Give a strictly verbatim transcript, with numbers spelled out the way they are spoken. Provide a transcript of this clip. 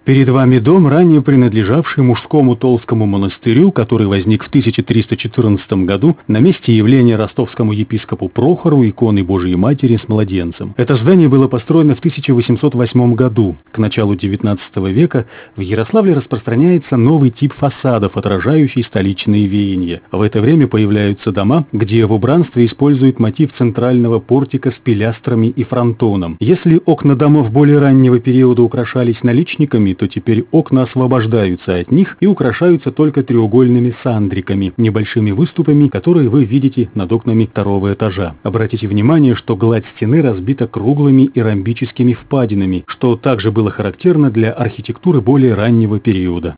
Перед вами дом, ранее принадлежавший мужскому Толскому монастырю, который возник в тысяча триста четырнадцатом году на месте явления ростовскому епископу Прохору иконы Божией Матери с младенцем. Это здание было построено в тысяча восемьсот восьмом году. К началу девятнадцатого века в Ярославле распространяется новый тип фасадов, отражающий столичные веяния. В это время появляются дома, где в убранстве используют мотив центрального портика с пилястрами и фронтоном. Если окна домов более раннего периода украшались наличниками, то теперь окна освобождаются от них и украшаются только треугольными сандриками, небольшими выступами, которые вы видите над окнами второго этажа. Обратите внимание, что гладь стены разбита круглыми и ромбическими впадинами, что также было характерно для архитектуры более раннего периода.